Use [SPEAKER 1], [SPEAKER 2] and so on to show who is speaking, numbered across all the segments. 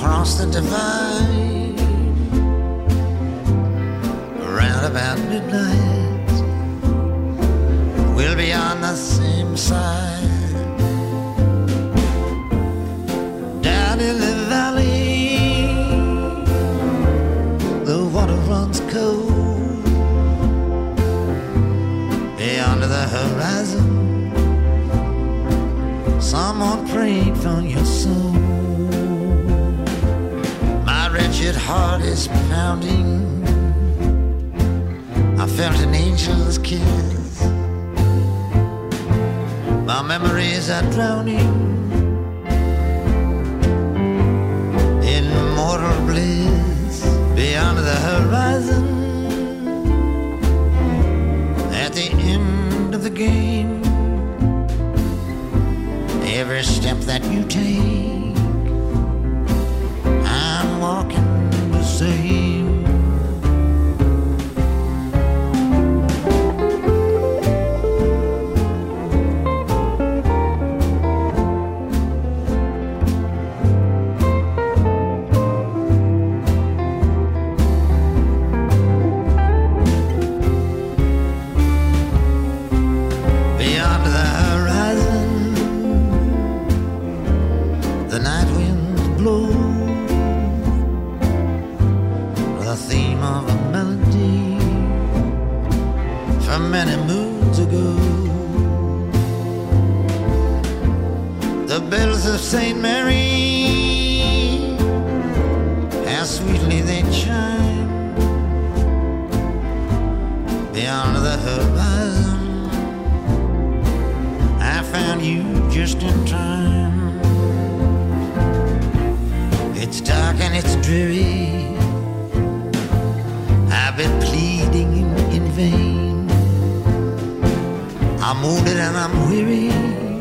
[SPEAKER 1] cross the divide around about midnight. We'll be on the same side. Down in the valley, the water runs cold. Beyond the horizon, someone prayed for your soul. My wretched heart is pounding. I felt an angel's kiss. My memories are drowning in mortal bliss. Beyond the horizon, at the end of the game, every step that you take, I'm walking the same. Beyond the horizon, the night winds blow, the theme of a melody from many moons ago. The bells of St. Mary, how sweetly they chime. Beyond the horizon, I found you just in time. It's dark and it's dreary. I've been pleading in vain. I'm wounded and I'm weary.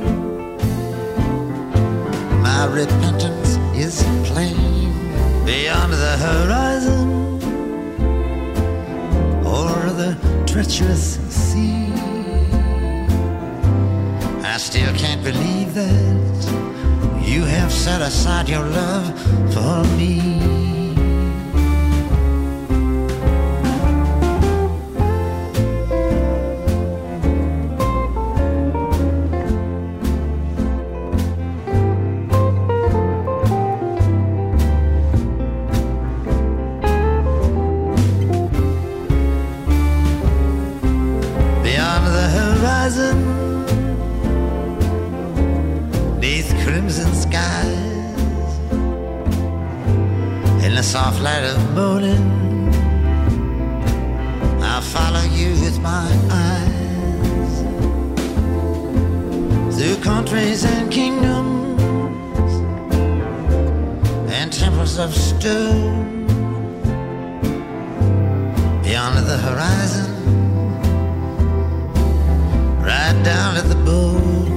[SPEAKER 1] My repentance is plain. Beyond the horizon, o'er the treacherous sea, I still can't believe that you have set aside your love for me. Beyond the horizon, beneath crimson skies, in the soft light of morning, I'll follow you with my eyes, through countries and kingdoms and temples of stone. Beyond the horizon, right down at the bone.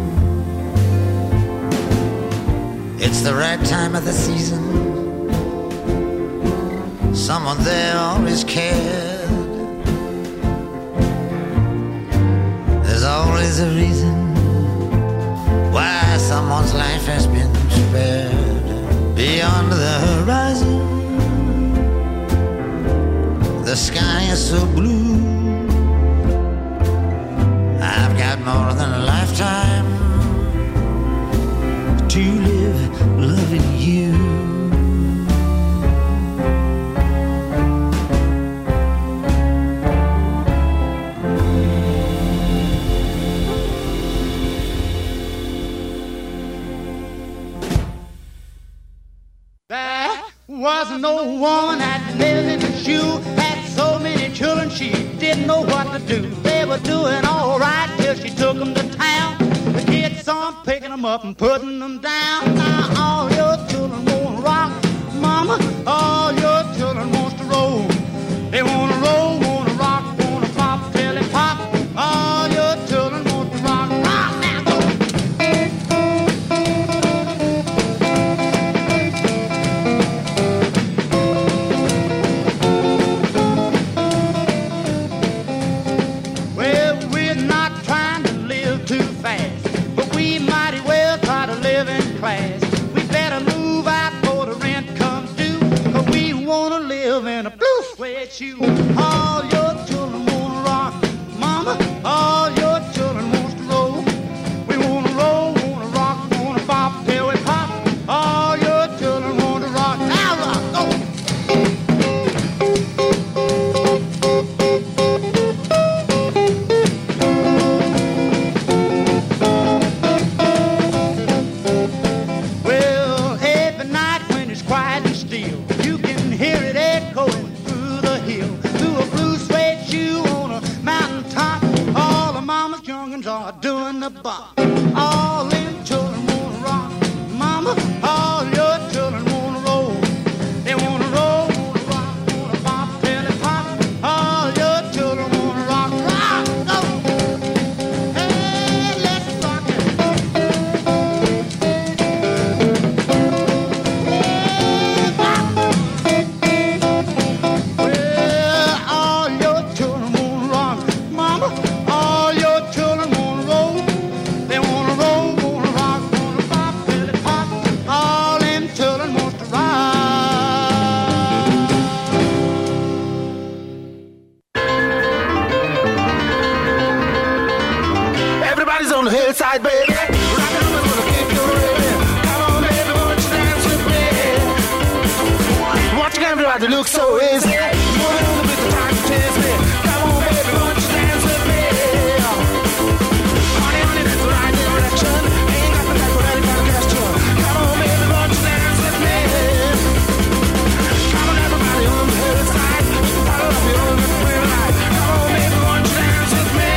[SPEAKER 1] It's the right time of the season. Someone there always cared. There's always a reason why someone's life has been spared. Beyond the horizon, the sky is so blue. I've got more than a lifetime to live loving you.
[SPEAKER 2] There was no woman that lived in a shoe, had so many children she didn't know what to do. They were doing all right till she took them to town. The kids saw 'em picking them up and putting them down. Now all your children wanna rock, mama. All your children wants to roll. They wanna roll, wanna rock, wanna pop till they pop. All your children want to rock, rock now. Go. Well, we're not trying to live too fast, but we mighty well try to live in class. suede shoe. All your children wanna rock, mama. All your children wants to roll. We wanna roll, wanna rock, wanna bop till we pop. All your children want to rock. Now rock, go. Well, every night when it's quiet and still, you can hear it echoing through the hill, through a blue suede shoe on a mountain top. All the mama's young'uns are doing the bop. All them children wanna rock, mama. All your children wanna roll. They wanna roll, wanna rock, wanna bop till they pop. All your children wanna rock, rock, go. Hey, let's rock it. Hey, bop. Well, all your children wanna rock, mama. All your children wanna roll. They wanna roll, wanna rock, wanna bop till they pop. All them children wants to rock.
[SPEAKER 3] Everybody's on the hillside, baby. Rockin' on gonna keep you raving. Come on, baby, won't you dance with me? Watching everybody look so easy. Moving on the beat, the time to chase me. Come on, baby, won't you dance with me? Honey, honey, that's the right direction. Ain't got the time for any kind of question. Come on, baby, won't you dance with me? Come on, everybody on the hillside. Follow up your own little light. Come on, baby, won't you dance with me?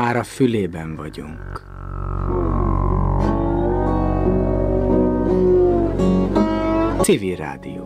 [SPEAKER 4] már a fülében vagyunk. Civil Rádió.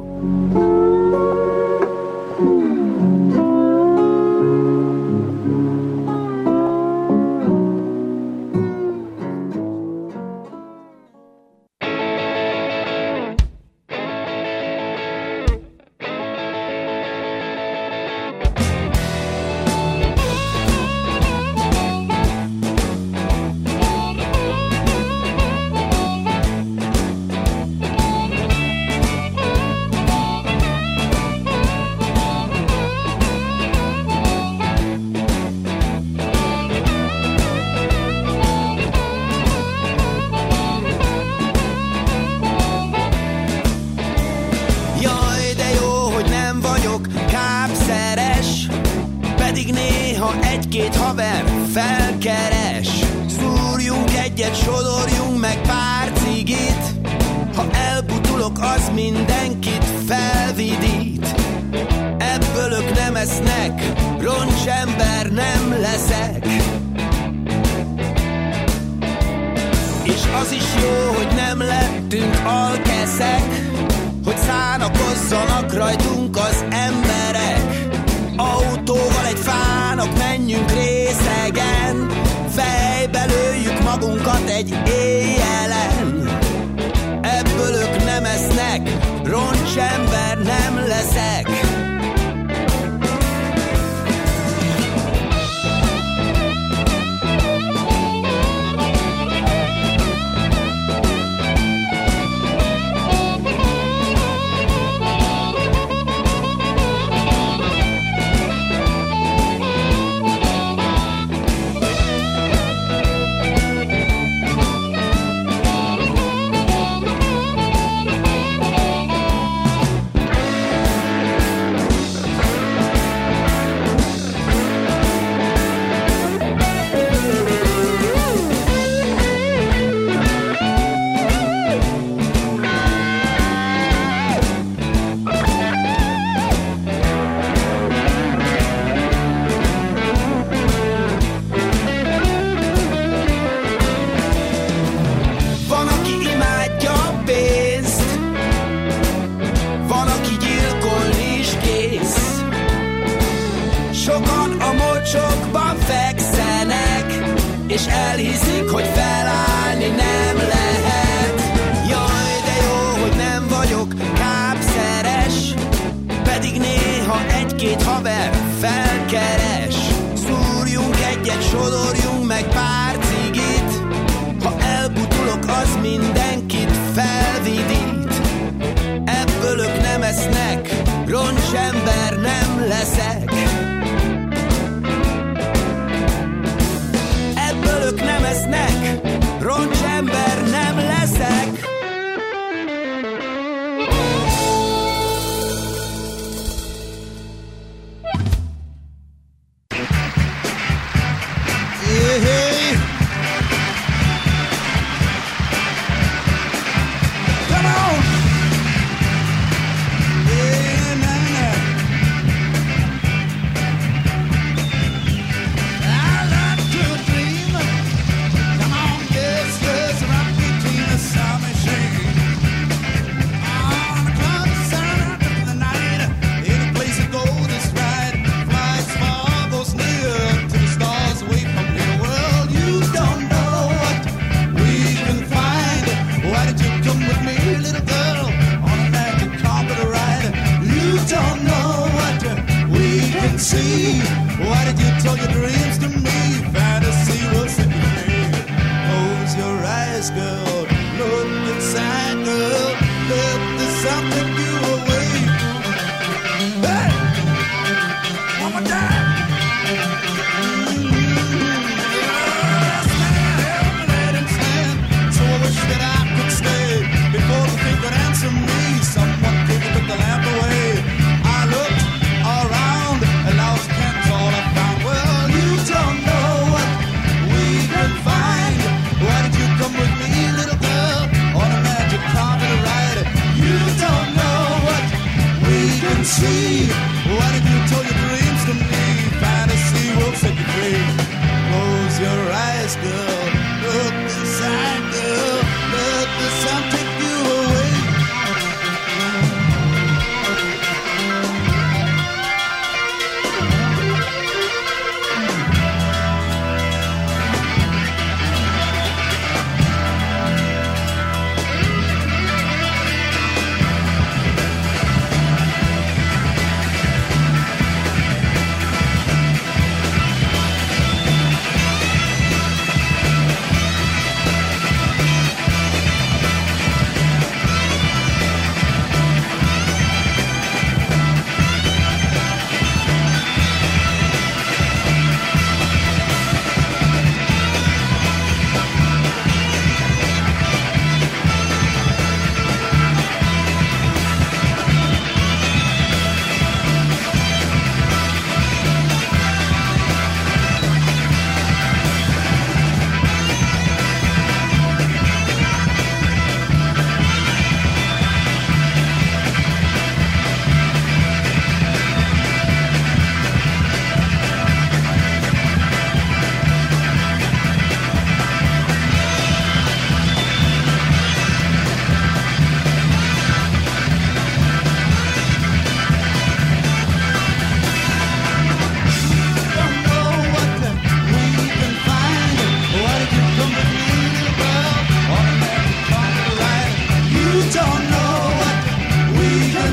[SPEAKER 5] See, why did you tell your dreams to me? Fantasy will set you free. Close your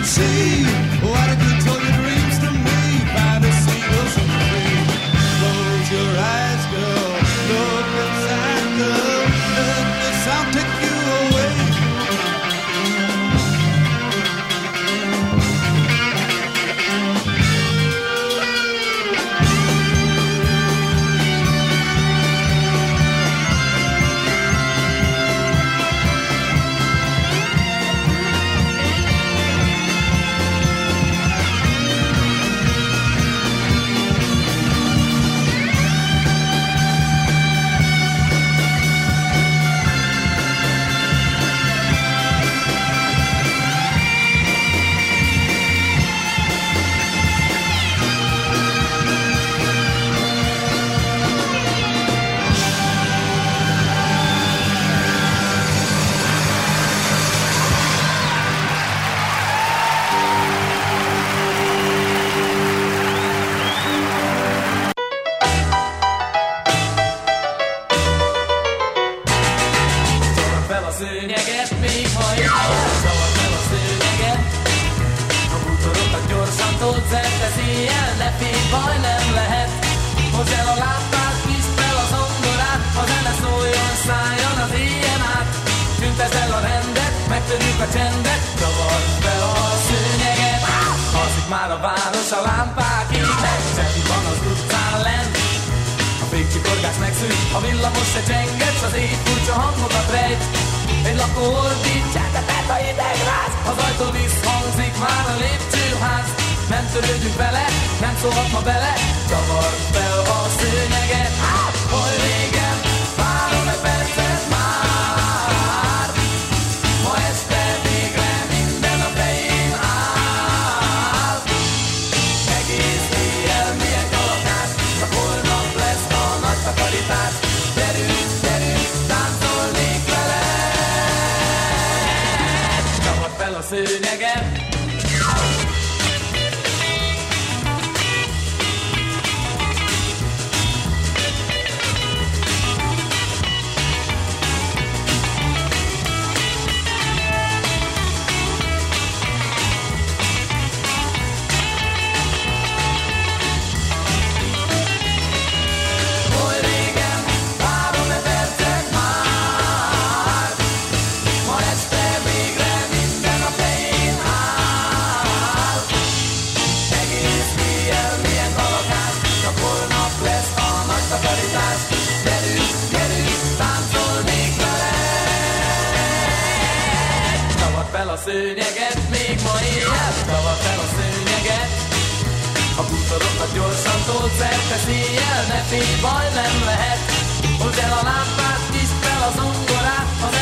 [SPEAKER 5] see what if you told your dreams to me. Fantasy wasn't free. Close your eyes, girl. Look inside, girl. Let the sound take you away.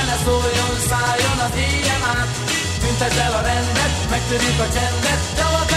[SPEAKER 6] Tüntesd el a rendet, megtörjük a csendet,